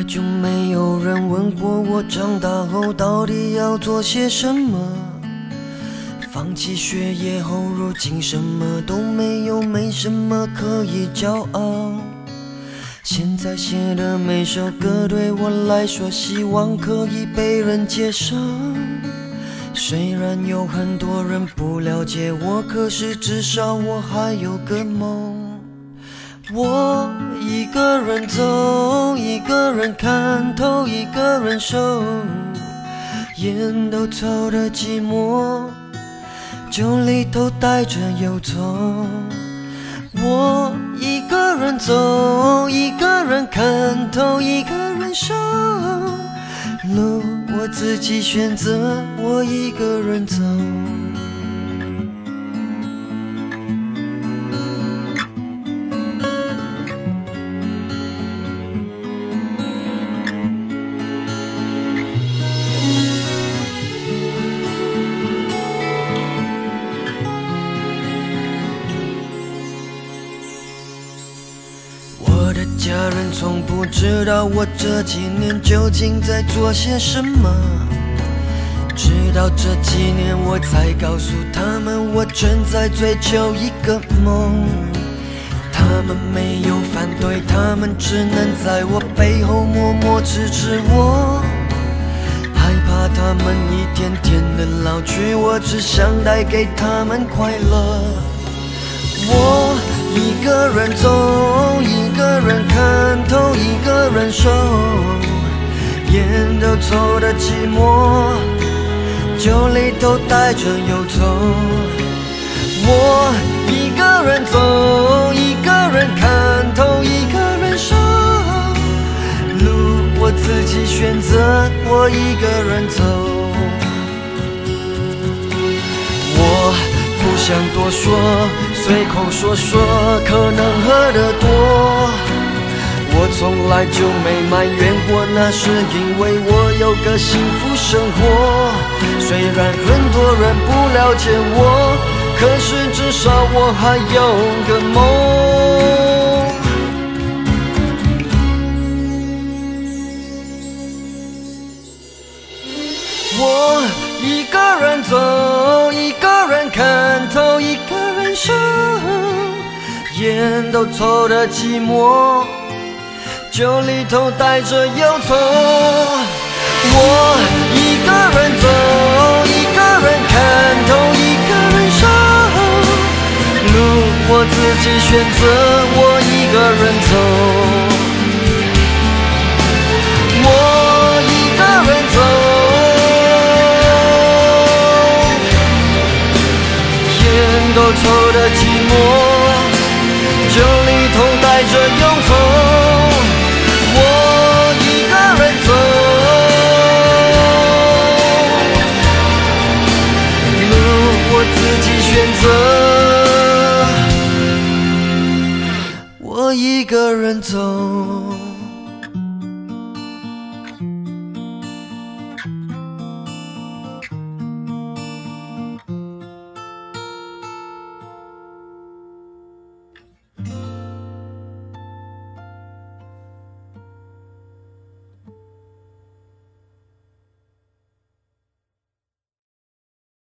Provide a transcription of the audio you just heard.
久没有人问过我长大后到底要做些什么。放弃学业后，如今什么都没有，没什么可以骄傲。现在写的每首歌对我来说，希望可以被人接受。虽然有很多人不了解我，可是至少我还有个梦。我一个人走，一个人看透，一个人守，烟都抽的寂寞，酒里头带着忧愁。我一个人走，一个人看透，一个人守，路我自己选择，我一个人走。我的家人从不知道我这几年究竟在做些什么，直到这几年我才告诉他们，我正在追求一个梦。他们没有反对，他们只能在我背后默默支持我，害怕他们一天天的老去，我只想带给他们快乐。我一个人走，一个人看透，一个人守，烟都抽的寂寞，酒里头带着忧愁。我一个人走，一个人看透，一个人守，路我自己选择，我一个人走。我不想多说，随口说说可能喝得多。我从来就没埋怨过，那是因为我有个幸福生活。虽然很多人不了解我，可是至少我还有个梦。我一个人走，一个人看透，一个人守，烟都抽的寂寞，酒里头带着忧愁。我一个人走，一个人看透，一个人守，路我自己选择，我一个人走。我一个人走，烟都抽的寂寞，酒里头带着忧愁。我一个人走。